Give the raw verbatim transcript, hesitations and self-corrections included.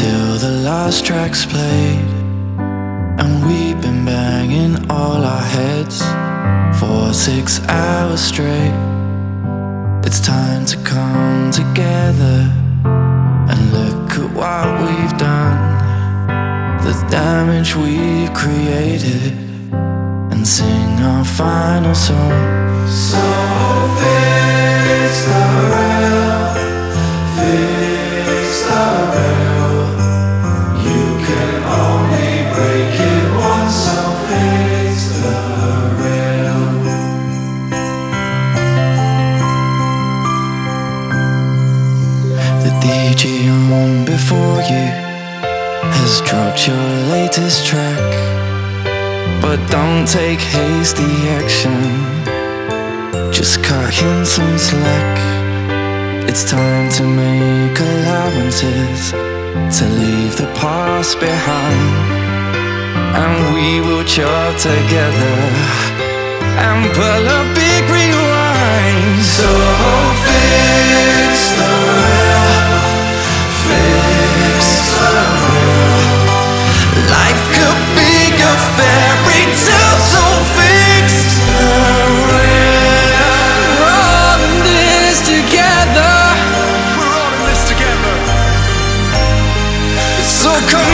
till the last track's played, and we've been banging all our heads for six hours straight. It's time to come together and look at what we've done, the damage we created, and sing our final song. So fix the rail, fix the rail. You can only break it once, so fix the rail. The D J on before you has dropped your latest track, but don't take hasty action, just cut him some slack. It's time to make allowances, to leave the past behind, and we will chart together and pull a big rewind. So fix the rail, fix the rail. Life could be a fairy tale, so fix the rail. We're all in this together. We're all in this together. So come